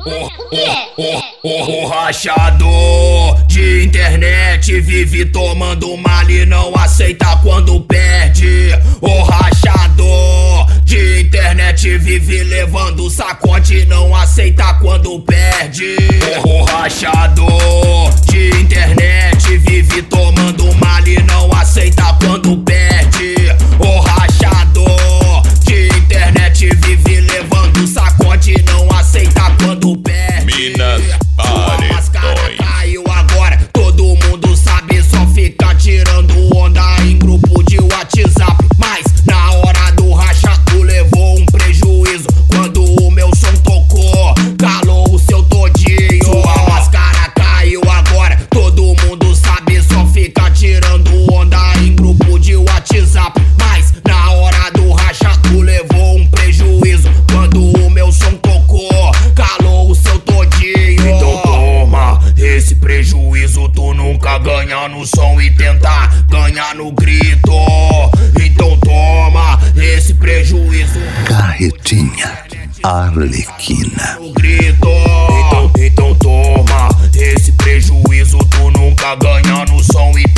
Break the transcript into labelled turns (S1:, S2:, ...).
S1: O rachador de internet vive tomando male, não aceita quando perde. O rachador de internet vive levando sacode, não aceita quando perde. O rachador de internet vive tomando male, não aceita quando perde. O rachador de internet vive levando sacode, não aceita quando perde.
S2: Minas
S1: Sua máscara
S2: Paredões.
S1: caiu agora, todo mundo sabe, só fica tirando onda em grupo de WhatsApp. Mas na hora do racha tu levou um prejuízo quando o meu som tocou, calou o seu todinho. Sua máscara caiu agora, todo mundo sabe, só fica tirando onda em grupo de WhatsApp. Mas na hora do racha tu levou um prejuízo quando o meu som tocou, calou o seu todinho. Então toma esse prejuízo, tu nunca ganha no som e tentar ganhar no grito. Então toma esse prejuízo,
S3: Carretinha Arlequina.
S1: no grito. Então toma esse prejuízo, tu nunca ganha no som e